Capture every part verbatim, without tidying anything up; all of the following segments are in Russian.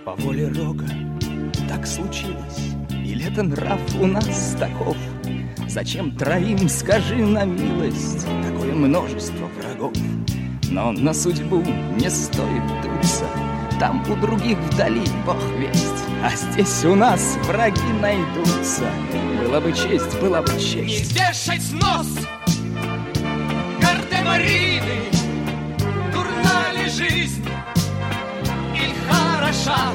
По воле Рога так случилось, или это нрав у нас таков? Зачем троим, скажи на милость, такое множество врагов? Но на судьбу не стоит дуться, там у других вдали бог весть, а здесь у нас враги найдутся. Была бы честь, была бы честь. Не вешать нос Гардемарины, дурна ли жизнь или хороша?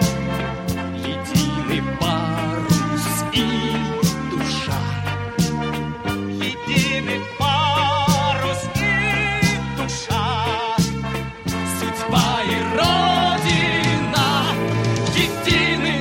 Единый парус и душа, единый парус и душа, судьба и родина едины.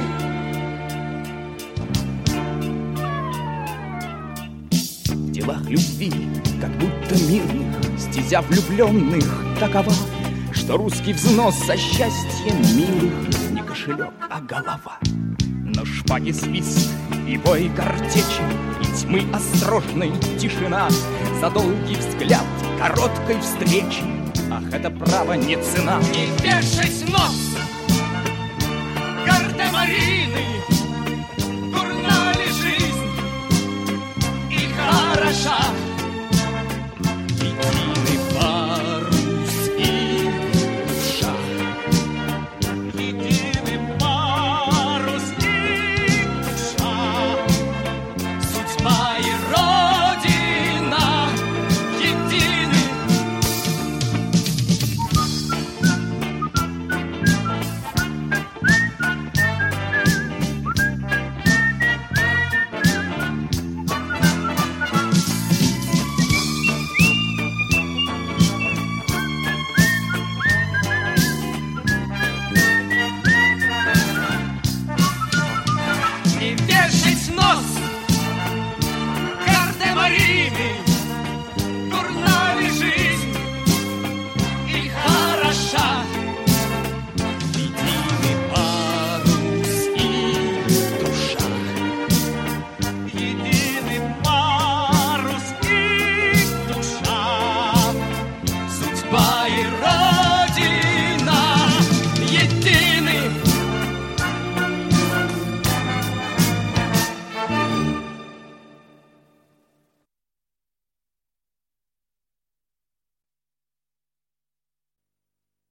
В делах любви, как будто мирных, стезя влюбленных такова, что русский взнос за счастье милых не кошелек, а голова. Но шпаги свист и бой картечи, и тьмы осторожной тишина, за долгий взгляд короткой встречи, ах, это право не цена. Не вешать нос Гардемарины, дурна ли жизнь и хороша?